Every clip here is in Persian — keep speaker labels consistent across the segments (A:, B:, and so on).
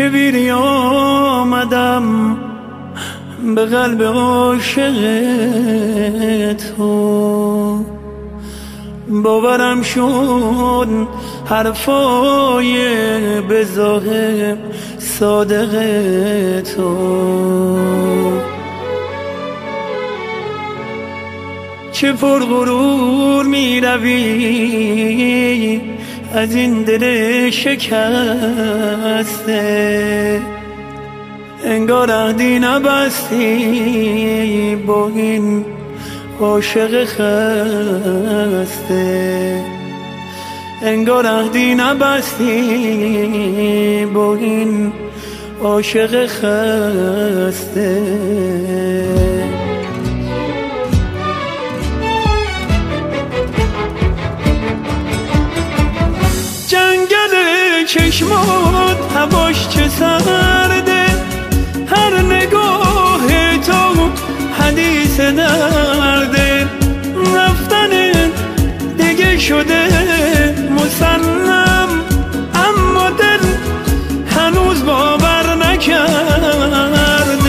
A: که بیری آمدم به قلب عاشق تو. باورم شد حرفای به ظاهر صادق تو. چه پرغرور می روی از این دل شکسته، انگار عهدی نبستی با این عاشق خسته. انگار عهدی نبستی با این عاشق خسته. جنگل چشمات هواش چه سرده، هر نگاه تو حدیث درده. رفتن دیگه شده مسلم، اما دل هنوز باور نکرده.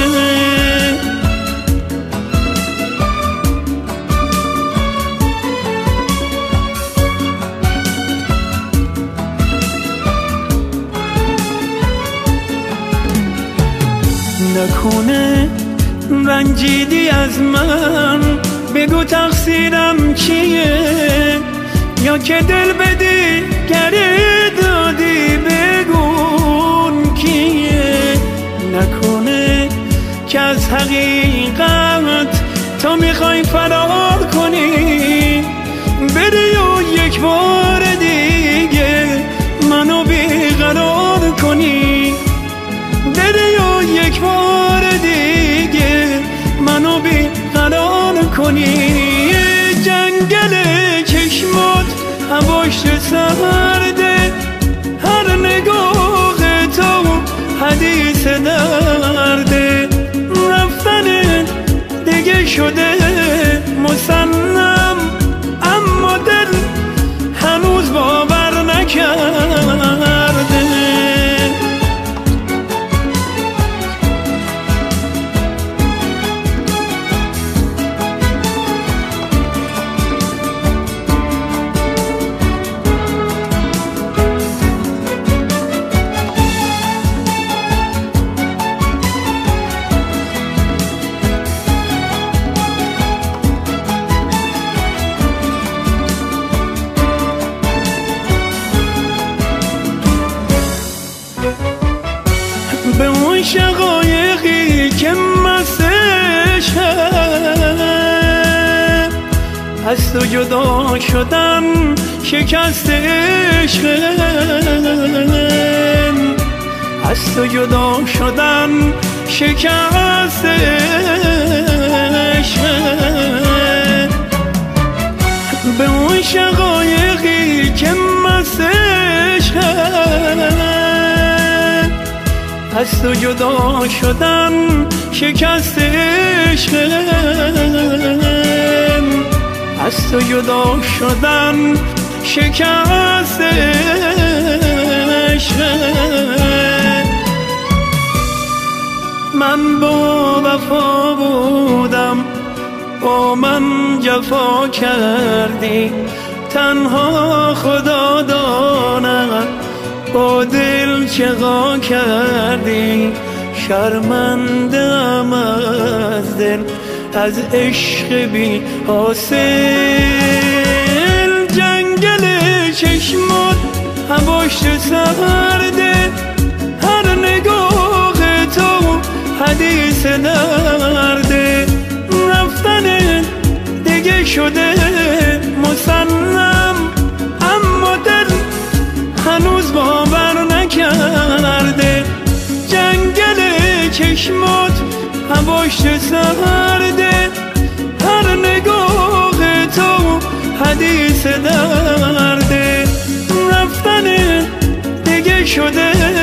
A: نکنه رنجیدی از من، بگو تقصیرم چیه، یا که دل بدی گره دادی بگون کیه. نکنه که از حقیقت تو میخوای فرار کنی، بری و یک بار دیگه منو بیقرار کنی. بری و یک بار دیگه منو بیقرار کنی. جنگل چشمات هواش سرده، هر نگاه تو حدیث درده. رفتن دیگه شده مسلم، اما دل هنوز باور نکرده. به اون شقایقی که مسش از تو جدا شدن شکست عشقم. از تو جدا شدن شکست عشقم. به اون شقایقی که مسش از تو جدا شدن شکست عشقم. از تو جدا شدن شکست عشقم. من با وفا بودم، با من جفا کردی، تنها خدا داند با دل چقا کردی. شرمنده‌ام از دل، از عشق بی حاصل. جنگل چشمات هواش سرده، هر نگاه تو حدیث درده. رفتن دیگه شده مسلم، اما دل هنوز باور نکرده. جنگل چشمات هواش سرده، هر نگاه تو حدیث درده. رفتن دیگه شده